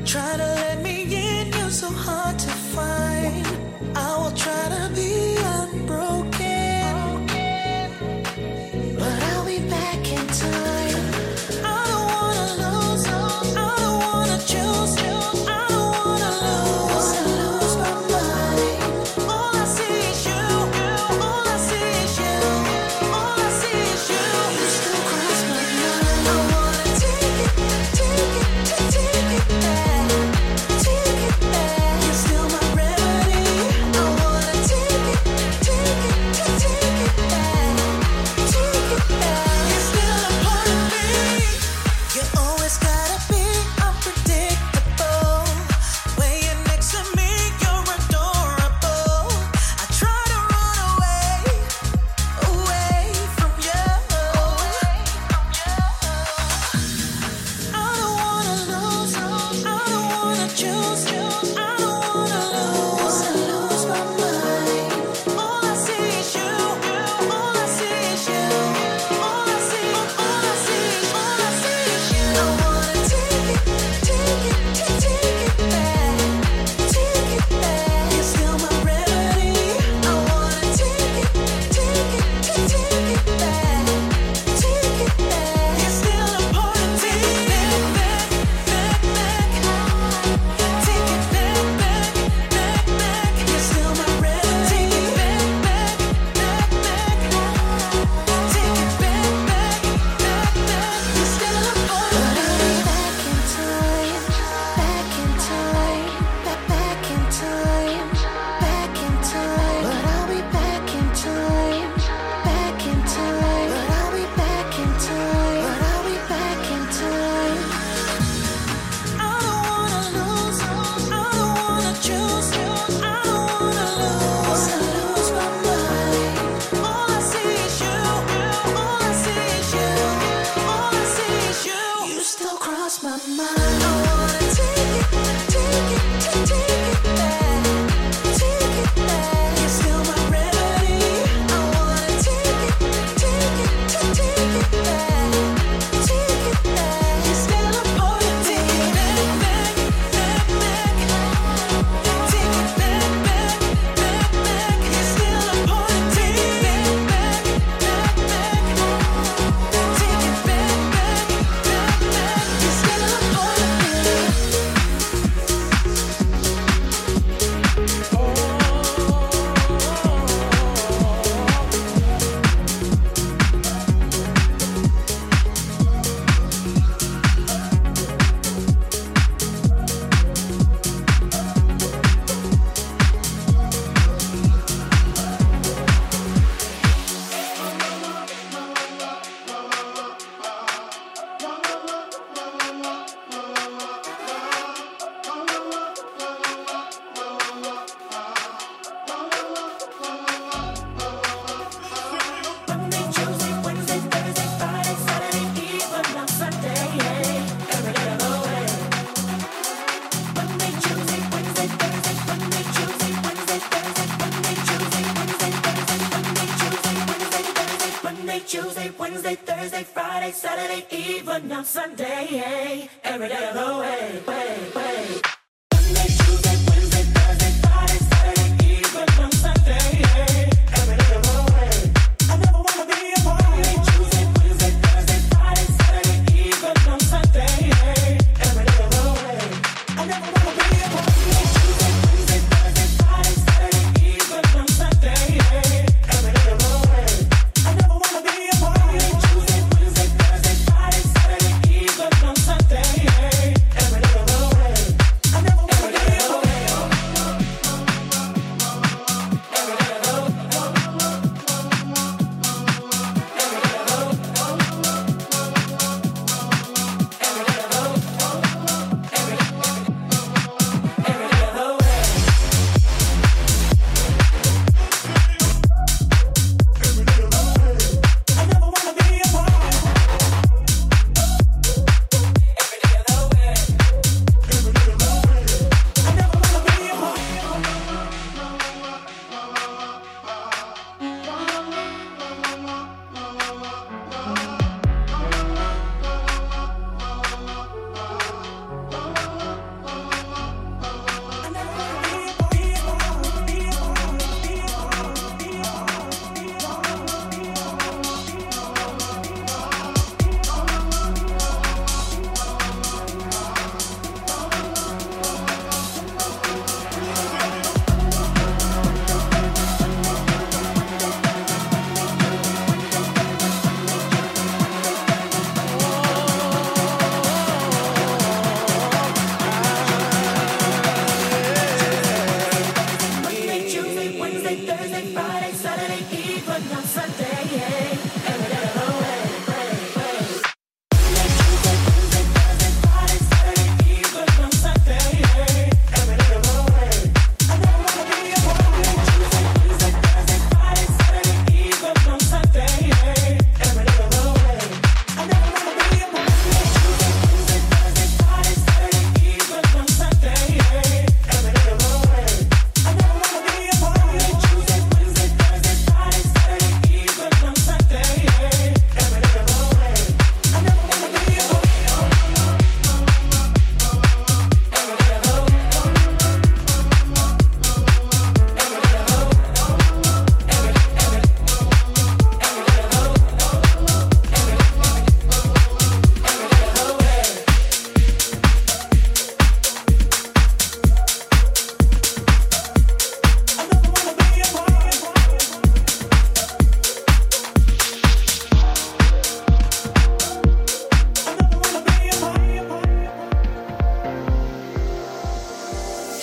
Try to let me in, you're so hard to find. I will try to be unbroken, but I'll be back in time. I don't wanna lose, I don't wanna choose, I don't wanna lose my mind. All I see is you, all I see is you, all I see is you. You still cross my mind. I wanna take it back. Take it back. You're still my remedy. I wanna take it back. Take it back. You're still a part of me. You always gotta be unpredictable. When you're next to me, you're adorable. I try to run away from you. I don't wanna lose, I don't wanna choose, I don't wanna lose my mind. All I see is you, all I see is you, all I see is you. I wanna take it back, take it back. You're still my remedy. I wanna take it back, take it back. You're still a part of me. Back. Take it back. You're still my remedy. Take it back. Take it back. You're still a part of me. Back in time. But I'll be back in time. Back in time. But I'll be back in time. But I'll be back in time. I don't wanna lose, I don't wanna choose, I don't wanna lose my mind. All I see is you, all I see is you, all I see is you. You still cross my mind. I wanna take it back, take it back. You're still my remedy. I wanna take it back, You're still a part of me. Back. Take it back. You're still a part of me. Back. Take it back. You're still a part of me. Monday, Tuesday, Wednesday, Thursday, Friday, Saturday, even on Sunday, yeah, every day of the week. Monday, Tuesday, Wednesday, Thursday, Monday, Tuesday, Wednesday, Thursday, Monday, Tuesday, Wednesday, Thursday, Monday, Tuesday, Wednesday, Thursday, Monday, Tuesday, Wednesday, Thursday, Friday, Saturday, even on Sunday, yeah, every day of the week. Monday, Tuesday, Wednesday, Thursday, Friday, Saturday, even on Sunday, yeah, every day of the week. I never wanna be apart. Monday, Tuesday, Wednesday, Thursday, Friday, Saturday, even on Sunday, yeah, every day of the week. I never wanna be apart. Monday, Tuesday, Wednesday, Thursday, Friday, Saturday, even on Sunday, yeah, every day of the week. I never wanna be apart. Monday, Tuesday, Wednesday, Thursday, Friday, Saturday, even on Sunday, yeah, every day of the week.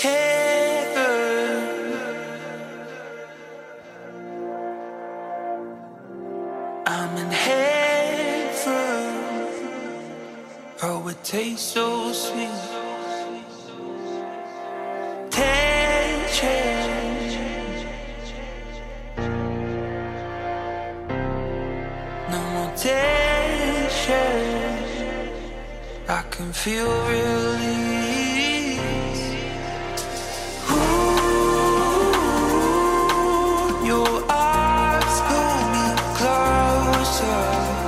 heaven. I'm in heaven. Oh, it tastes so sweet. Tension. No more tension. I can feel release. Ooh, your arms pull me closer.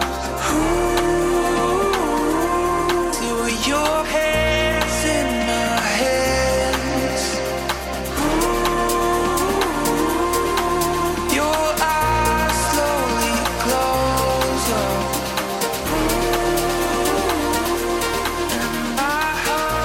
Ooh, to your hands in my hands. Ooh, your eyes slowly close up. And my heart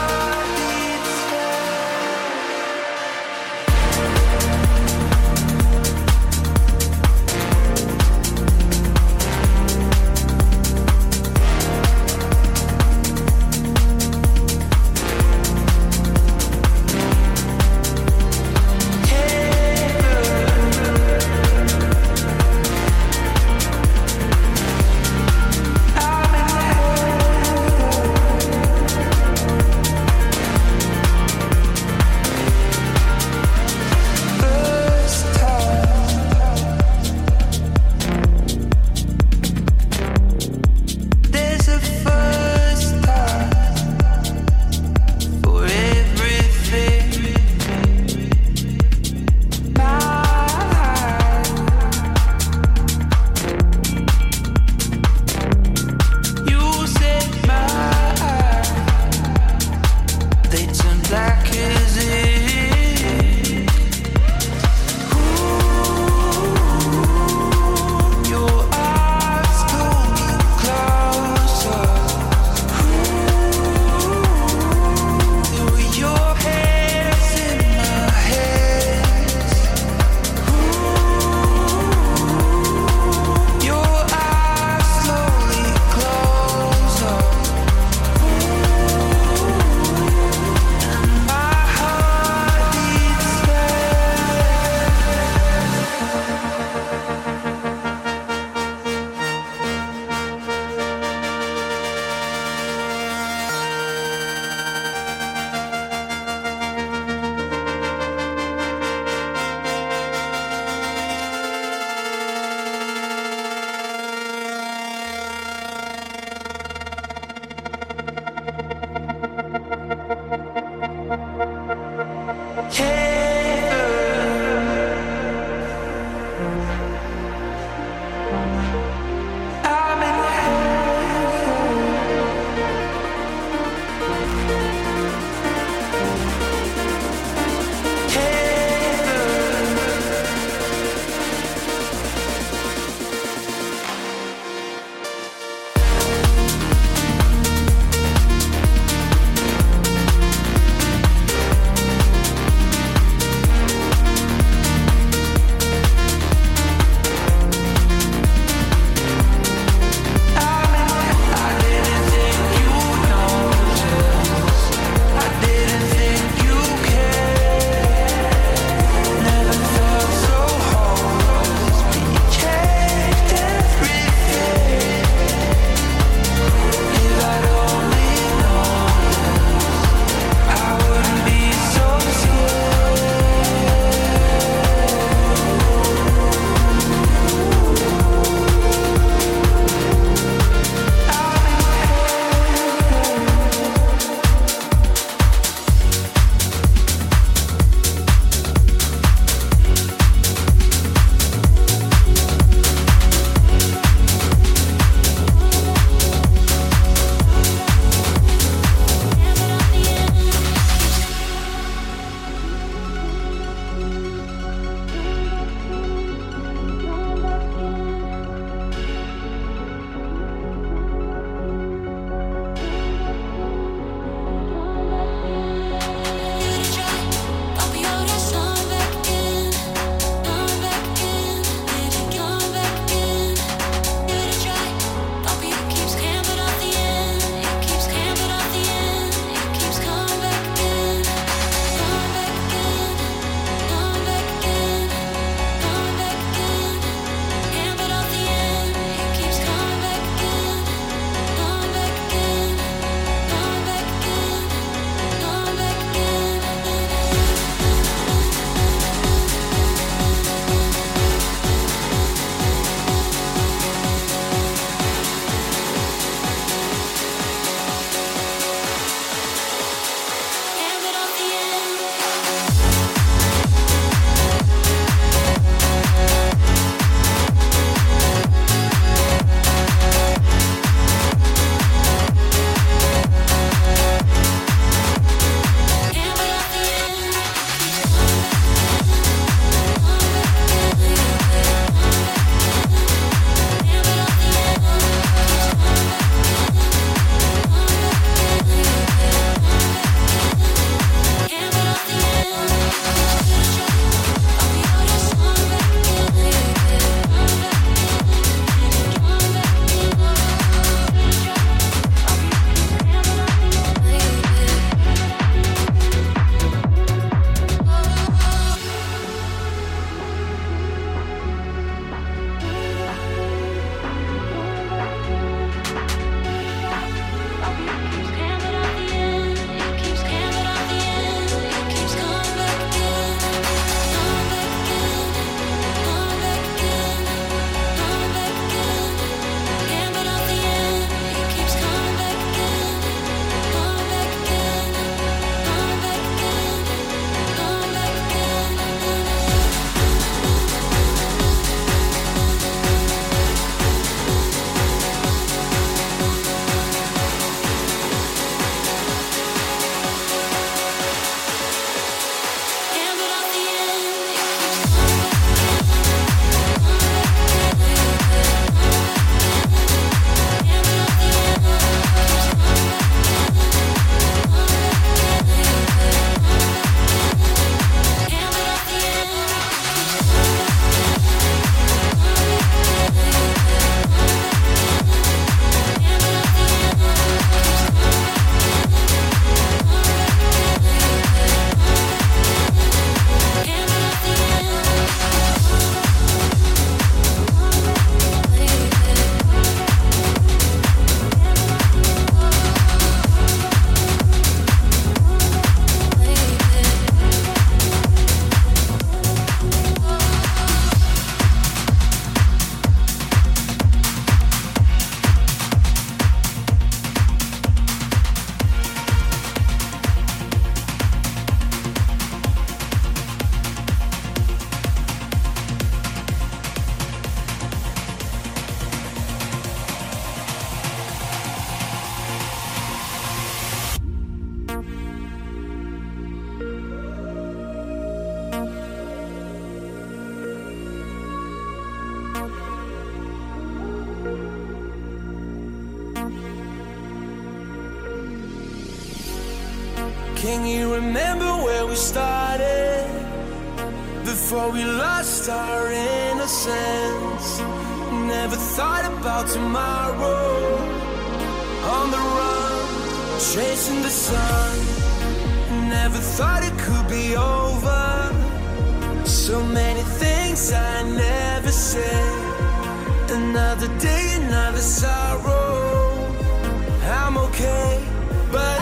Can you remember where we started? Before we lost our innocence. Never thought about tomorrow. On the run, chasing the sun. Never thought it could be over. So many things I never said. Another day, another sorrow. I'm okay, but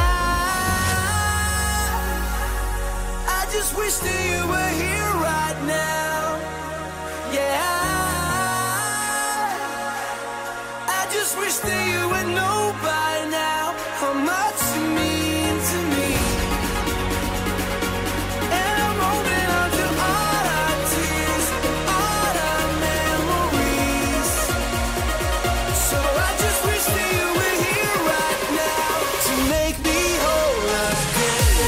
I just wish that you were here right now. Yeah, I just wish that you would know by now how much you mean to me. And I'm holding on to all our tears, all our memories. So I just wish that you were here right now to make me whole again.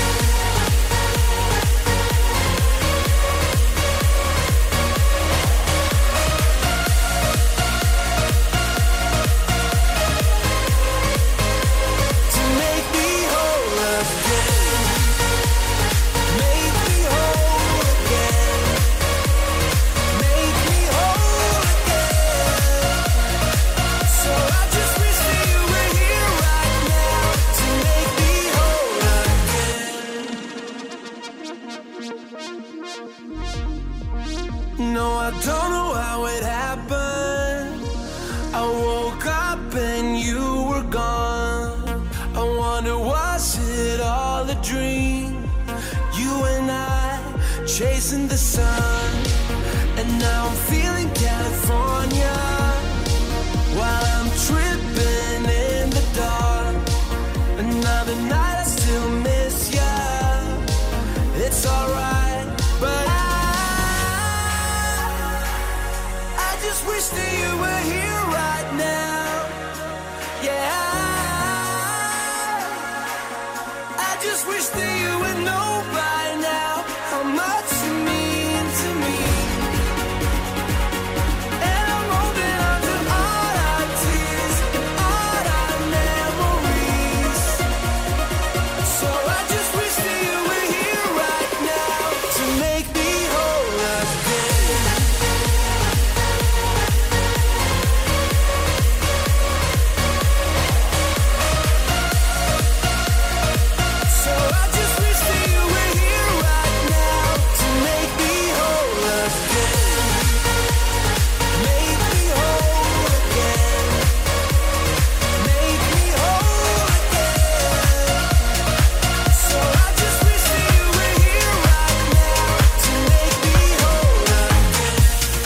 To make me whole again. Make me whole again. Make me whole again. So I just wish that you were here right now to make me whole again. No, I don't know how it happened. I woke up and you were gone. I wonder, was it all a dream? You and I chasing the sun. And now I'm feeling California while I'm tripping in the dark. Another night I still miss ya. It's alright, but I just wish that you were here right now. Yeah, I just wish that you would know by now how much you mean to me. And I'm holding on to all our tears, all our memories. So I just wish that you were here right now to make me whole again. So I just wish that you were here right now to make me whole again. Make me whole again. Make me whole again. So I just wish that you were here right now to make me whole again.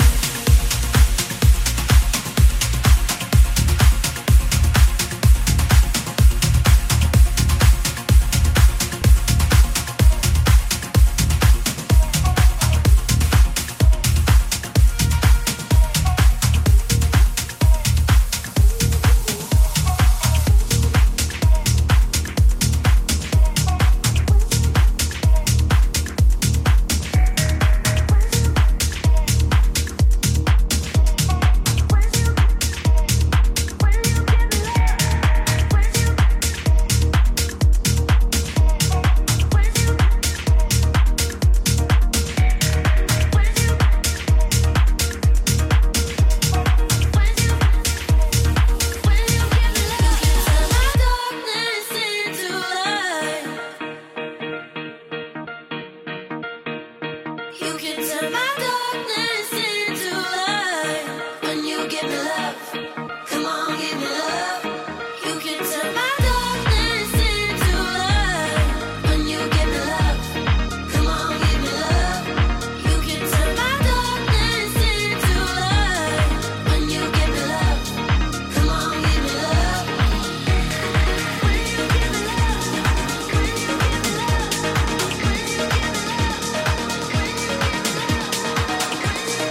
You can turn my darkness into light when you give me love. Come on, give me love. You can turn my darkness into light when you give me love. Come on, give me love. You can turn my darkness into light when you give me love. Come on, give me love. When you give me love. When you give me love. When you give me love.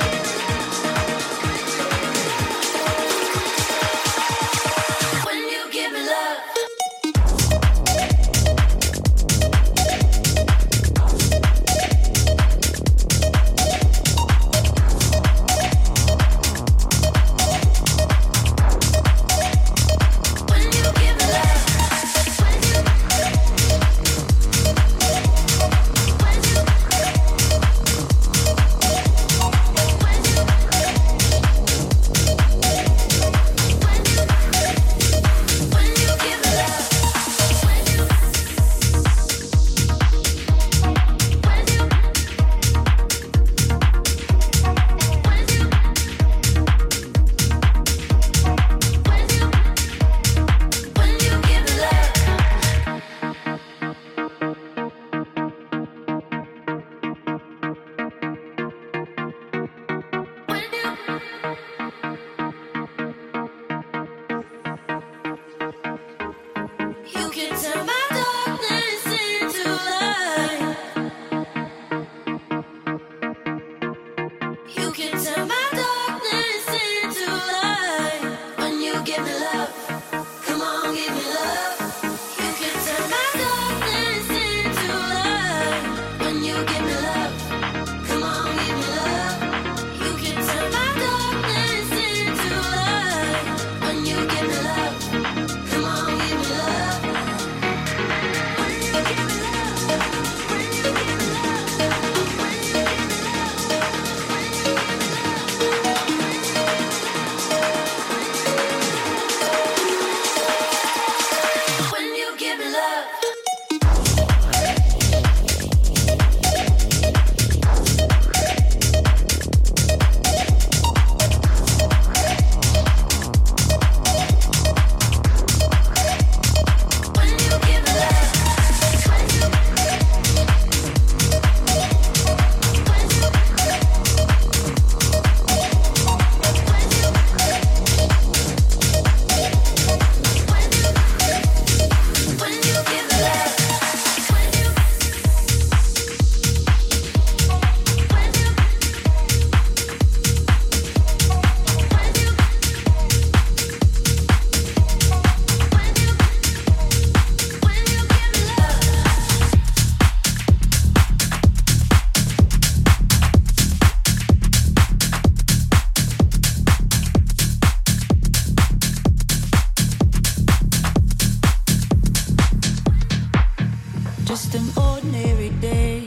an ordinary day.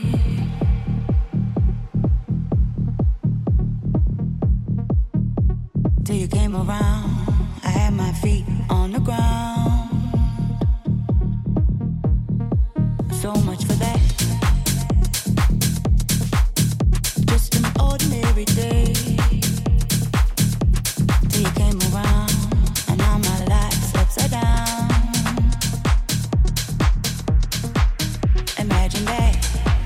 Till you came around, I had my feet on the ground. So much for that. Just an ordinary day. Till you came around, and now my life's upside down. Imagine that.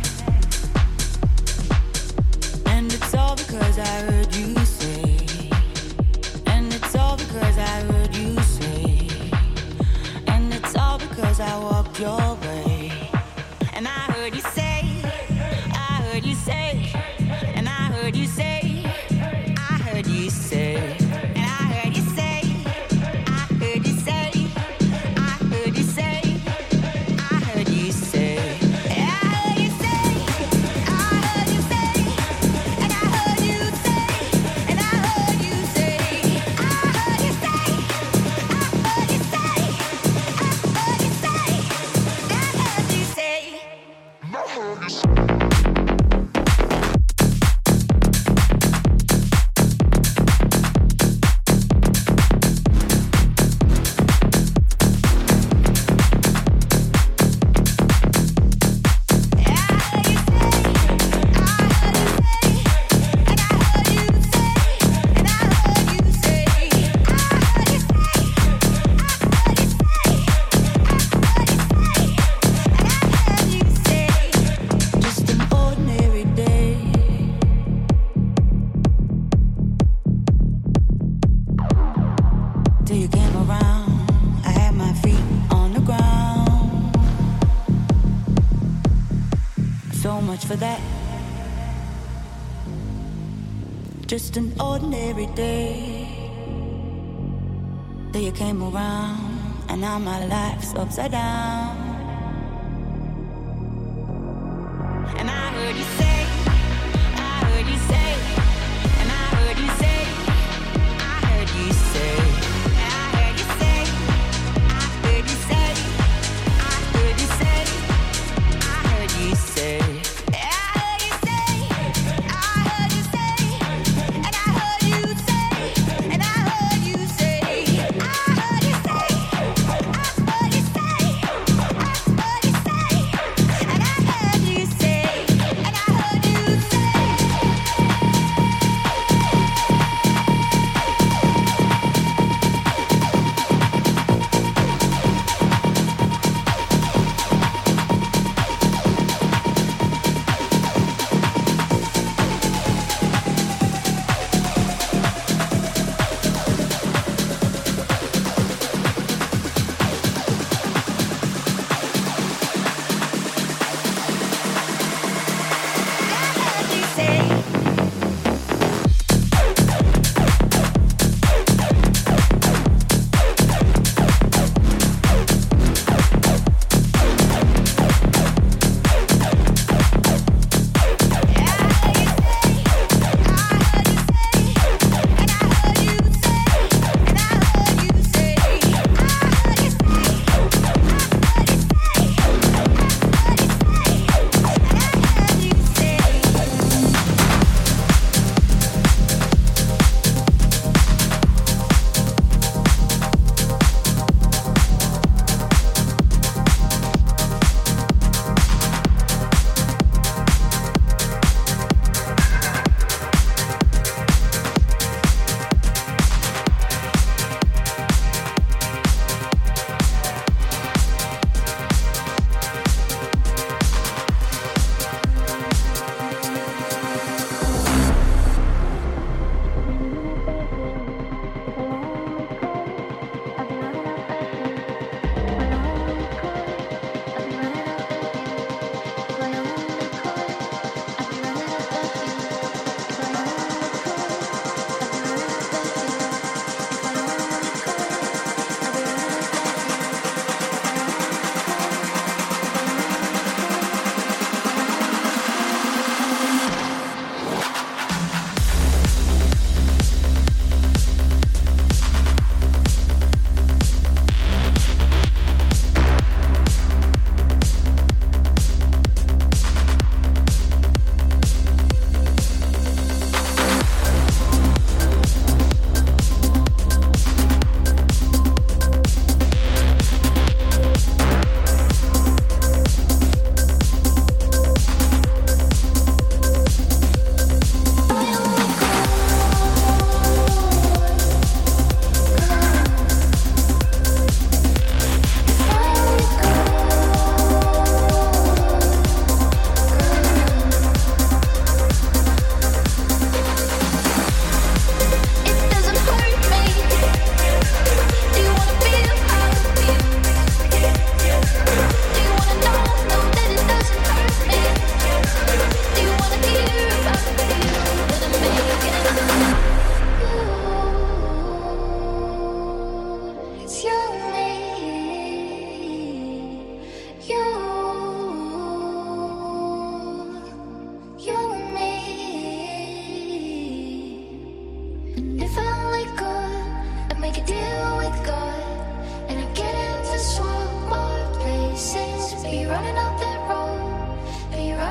And it's all because I heard you say. And it's all because I heard you say. And it's all because I walked your way. And I heard you say, I heard you say, and I heard you say, I heard you say, and I heard you say, I heard you say, I heard you say, I heard you say, and I heard you say, I heard you say, and I heard you say, and I heard you say, I heard you say, I heard you say, I heard you say, I heard you say. Just an ordinary day. Till you came around, I had my feet on the ground. So much for that. Just an ordinary day. Till you came around, and now my life's upside down. And I heard you say, I heard you say, and I heard you say, I heard you say, and I heard you say, I heard you say, I heard you say, I heard you say, and I heard you say, I heard you say, and I heard you say, and I heard you say, I heard you say, I heard you say, I heard you say, and I heard you say, and I heard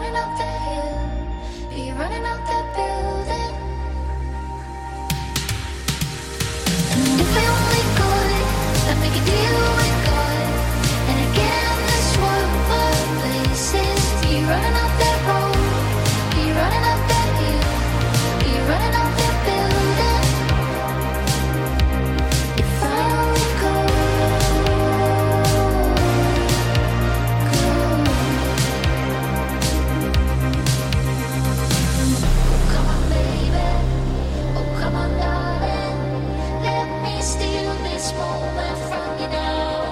running up that hill? Be running up that building? And if we only could, I'd make a deal with God. And again, this world of places. Be running up that road. Be running up that hill. Be running up that building. If I only come on, baby. Oh, come on, darling. Let me steal this moment from you now.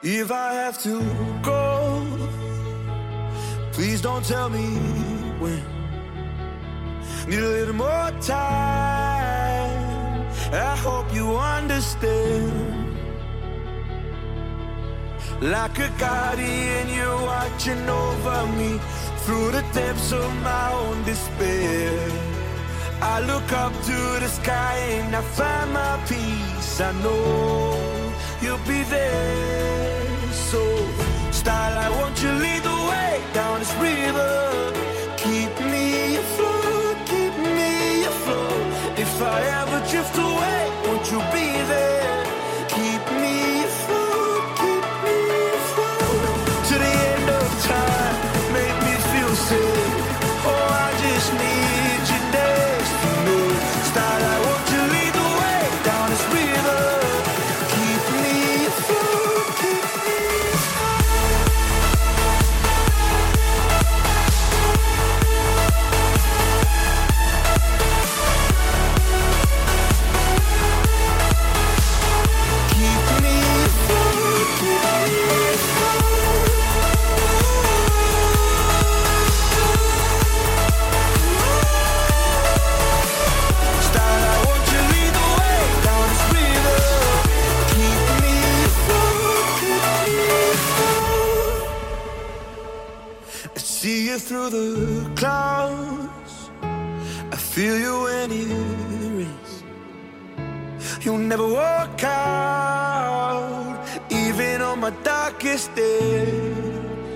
If I have to go, please don't tell me when. Need a little more time. I hope you understand. Like a guardian, you're watching over me through the depths of my own despair. I look up to the sky and I find my peace. I know you'll be there. So, Starlight, won't you lead the way down this river? Keep me afloat, keep me afloat. If I ever drift away, won't you be there? Keep me afloat, keep me afloat. To the end of time, make me feel safe. Oh, I just need you next to me. Starlight, won't you lead the way down this river? Keep me afloat, keep me through the clouds. I feel you when it rains. You'll never walk out, even on my darkest days.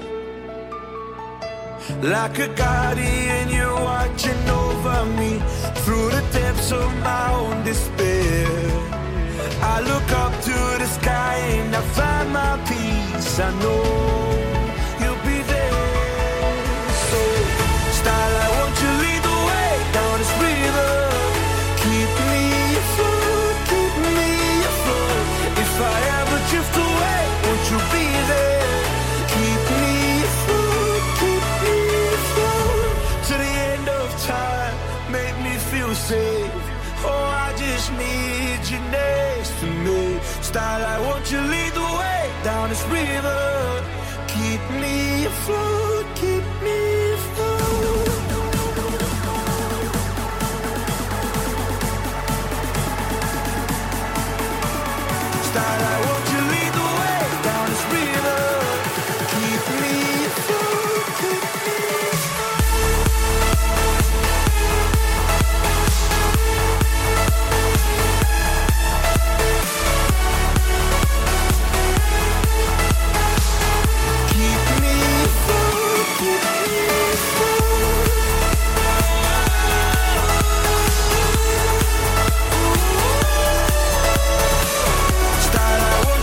Like a guardian, you're watching over me through the depths of my own despair. I look up to the sky and I find my peace. I know you'll be there. Starlight, won't you lead the way down this river? Keep me afloat, keep me afloat. If I ever drift away, won't you be there? Keep me afloat, keep me afloat. To the end of time, make me feel safe. Oh, I just need you next to me. Starlight, won't you lead the way down this river? Keep me afloat, keep me afloat. Starlight, won't you lead the way down this river? Keep me afloat, keep me Starlight,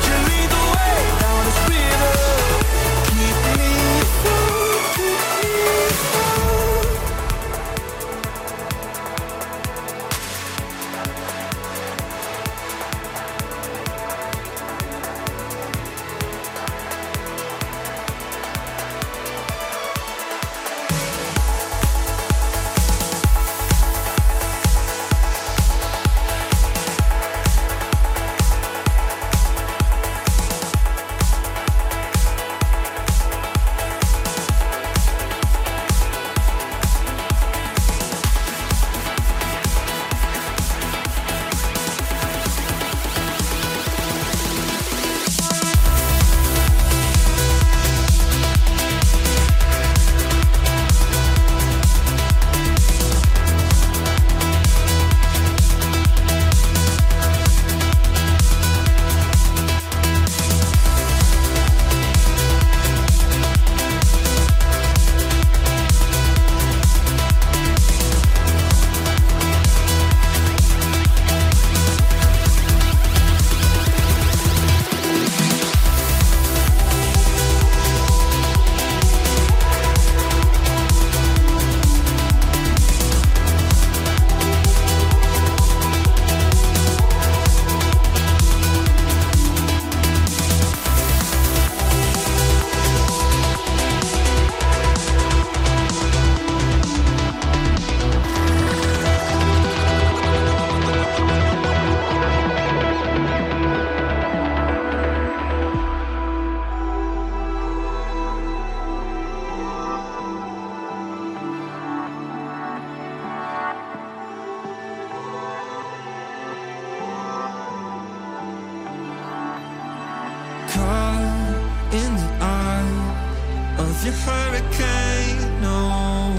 of your hurricane. No,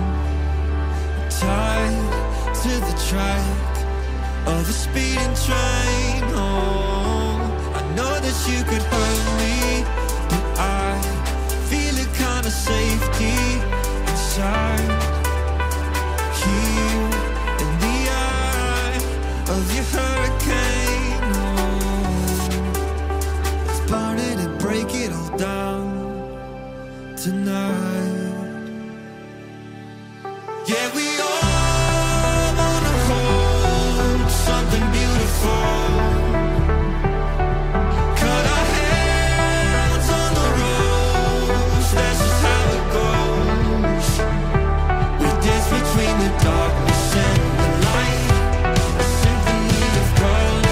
tied to the track of a speeding train. Oh, I know that you could hurt me, but I feel a kind of safety inside here in the eye of your hurricane. Oh, let's burn it and break it all down tonight. Yeah, we all wanna hold something beautiful. Cut our hands on the rose, that's just how it goes. We dance between the darkness and the light, a symphony of color.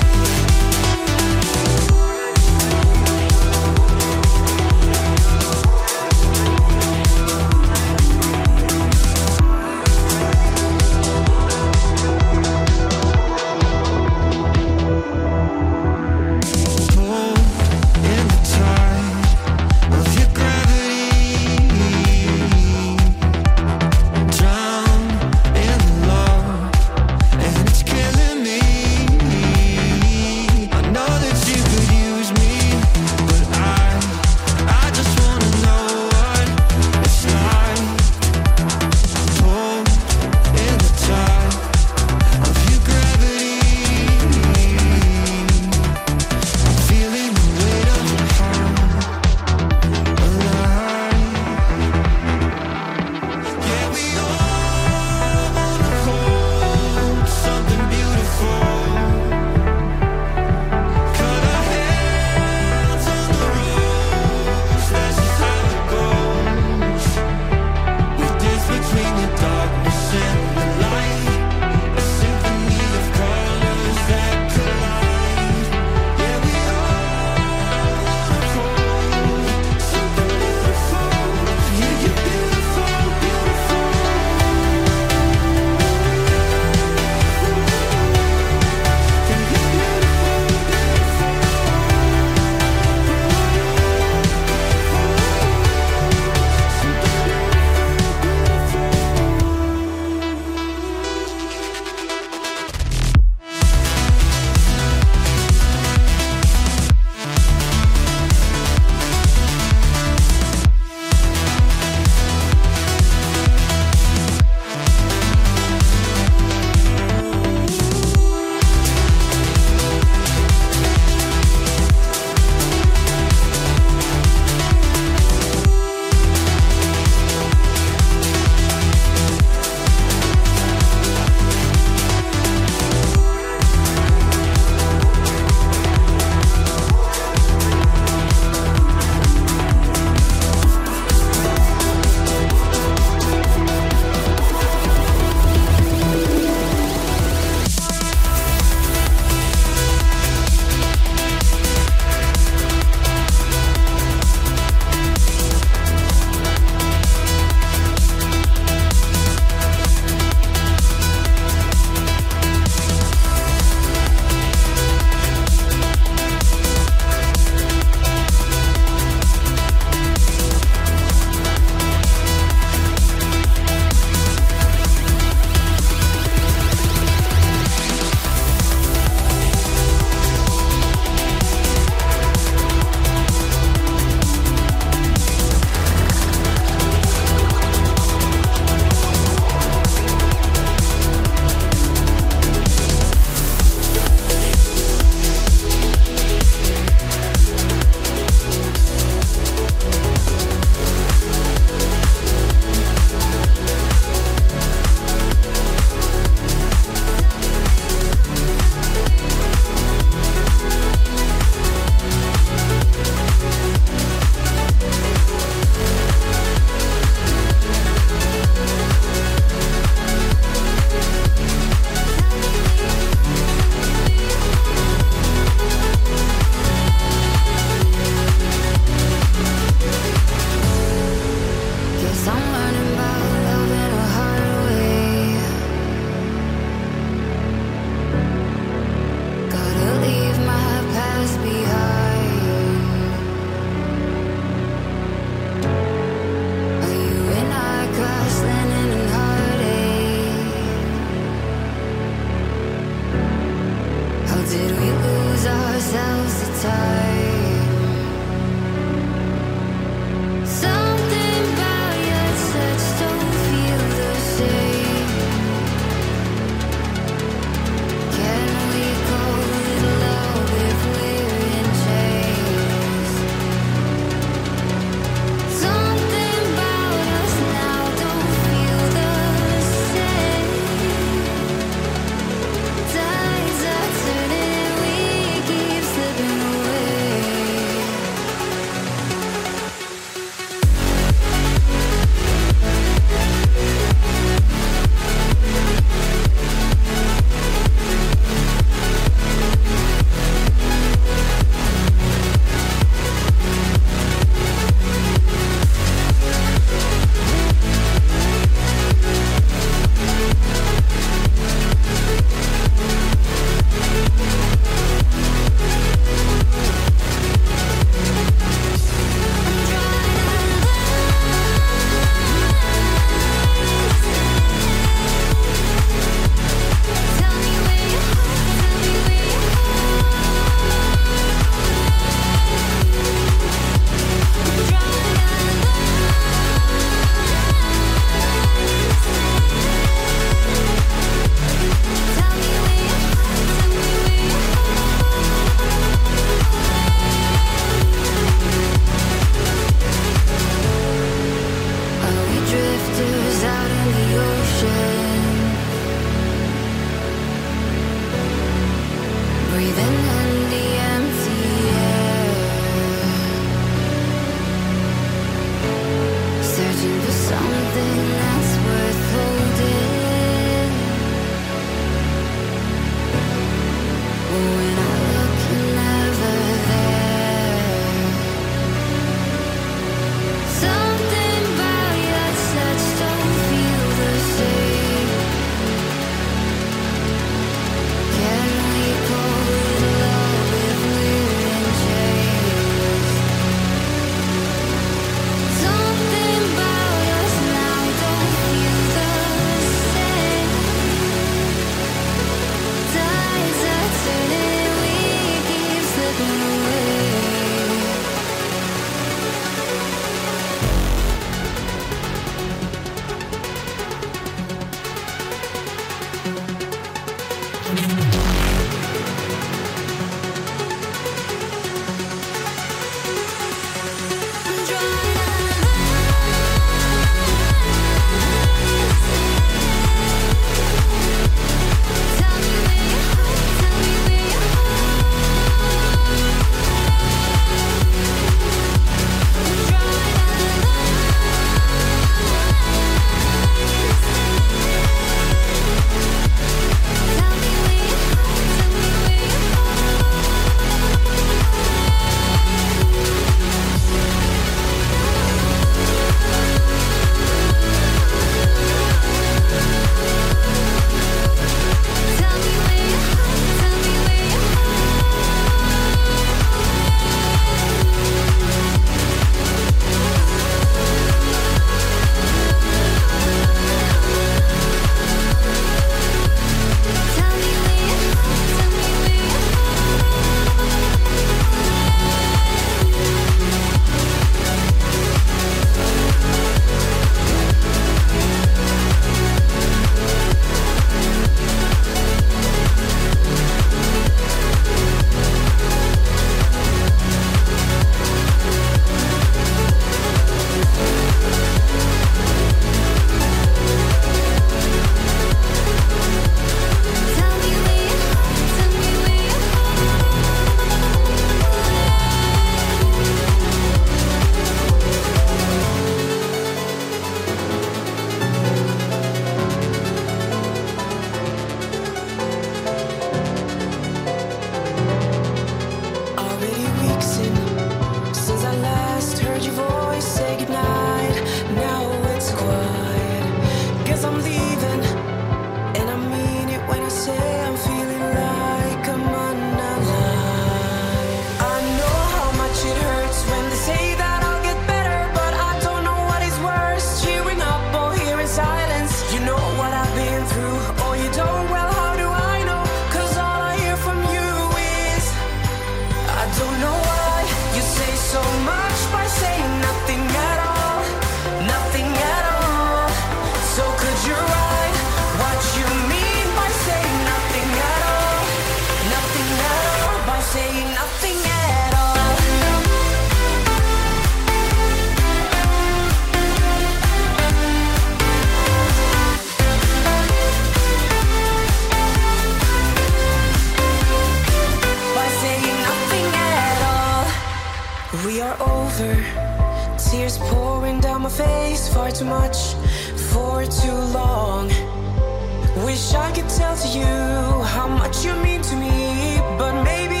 are over. Tears pouring down my face, far too much, for too long. Wish I could tell to you how much you mean to me, but maybe